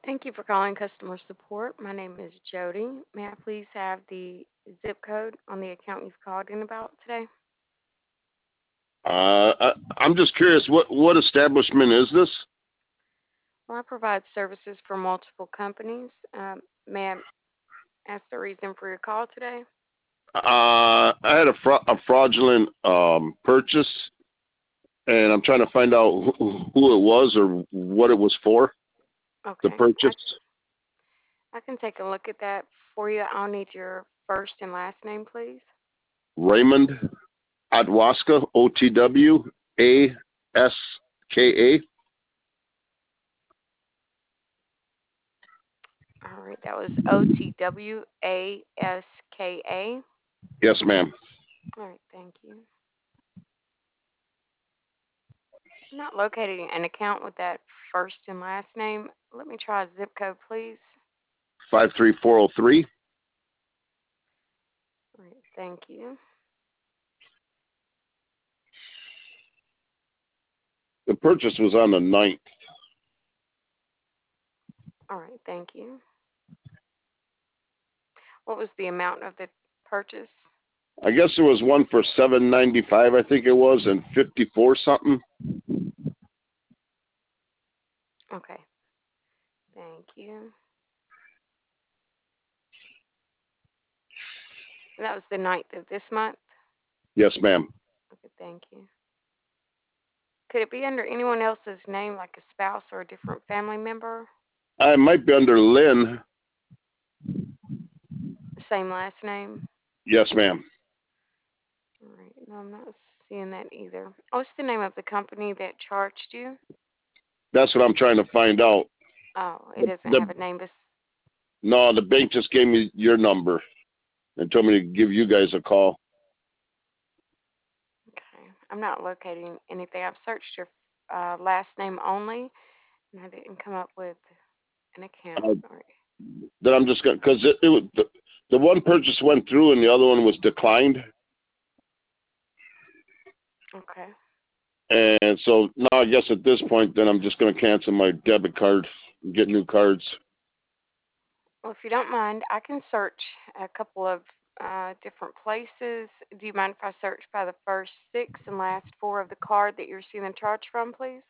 Thank you for calling customer support. My name is Jody. May I please have the zip code on the account you've called in about today? I'm just curious, what establishment is this? Well, I provide services for multiple companies. May I ask the reason for your call today? I had a fraudulent purchase, and I'm trying to find out who it was or what it was for. The Okay, purchase, I can take a look at that for you. I'll need your first and last name, please. Raymond Otwaska, Otwaska. All right, that was Otwaska. Yes, ma'am. All right, thank you. I'm not locating an account with that first and last name. Let me try a zip code, please. 53403. All right, thank you. The purchase was on the 9th. All right, thank you. What was the amount of the purchase? I guess there was one for 795, I think it was, and 54 something. Okay, thank you. That was the 9th of this month? Yes, ma'am. Okay, thank you. Could it be under anyone else's name, like a spouse or a different family member? I might be under Lynn. Same last name? Yes, ma'am. All right, no, I'm not seeing that either. What's the name of the company that charged you? That's what I'm trying to find out. Oh, it The, doesn't the have a name. No, the bank just gave me your number and told me to give you guys a call. Okay, I'm not locating anything. I've searched your last name only, and I didn't come up with an account. Uh, All right. that I'm just gonna because the one purchase went through and the other one was declined, Okay. and so now I guess at this point then I'm just gonna cancel my debit card and get new cards. Well, if you don't mind, I can search a couple of different places. Do you mind if I search by the first six and last four of the card that you're seeing the charge from, please?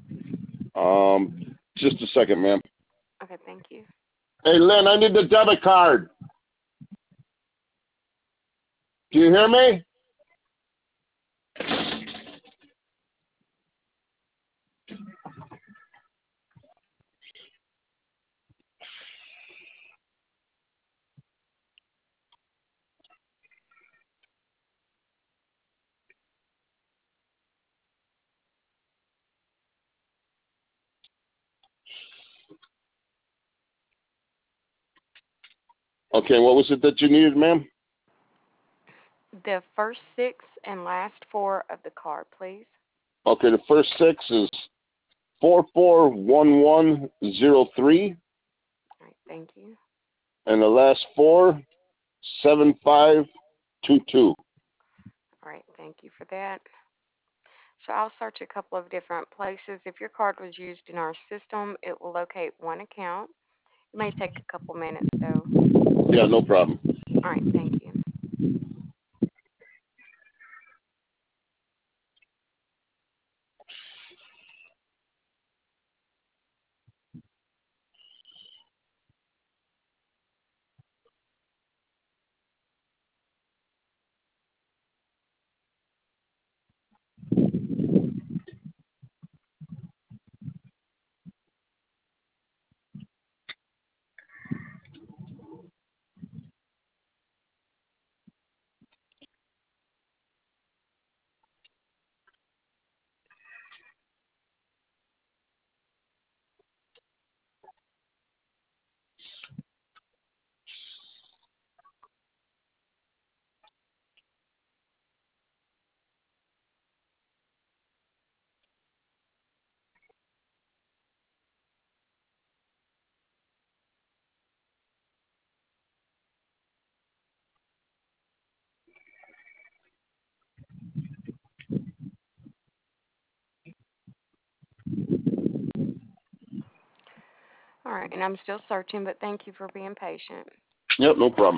Just a second, ma'am. Okay, thank you. Hey, Lynn, I need the debit card. Do you hear me? Okay, what was it that you needed, ma'am? The first six and last four of the card, please. Okay, the first six is 441103, All right, thank you. and the last four 7522. All right, thank you for that. So I'll search a couple of different places. If your card was used in our system, it will locate one account. It may take a couple minutes, though. Yeah, no problem. All right, thank you. right, and I'm still searching, but thank you for being patient. Yep, no problem.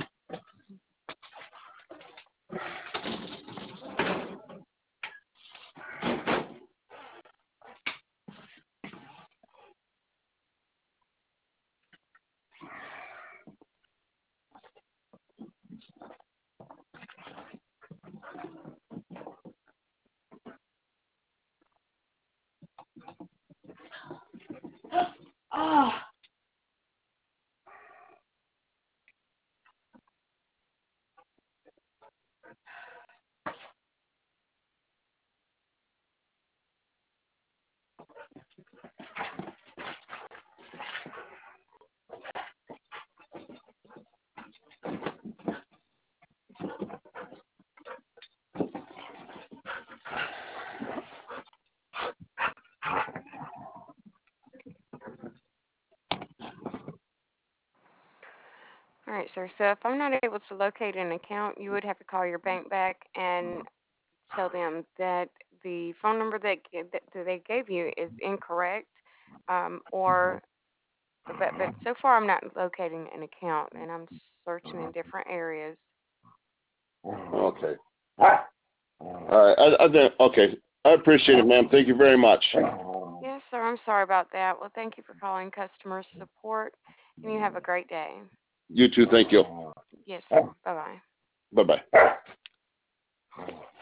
All right, sir. So if I'm not able to locate an account, you would have to call your bank back and tell them that the phone number that they gave you is incorrect, or but so far I'm not locating an account, and I'm searching in different areas. Okay. All right. Okay. I appreciate it, ma'am. Thank you very much. Yes, sir. I'm sorry about that. Well, thank you for calling customer support, and you have a great day. You too. Thank you. Yes, sir. Bye bye. Bye bye.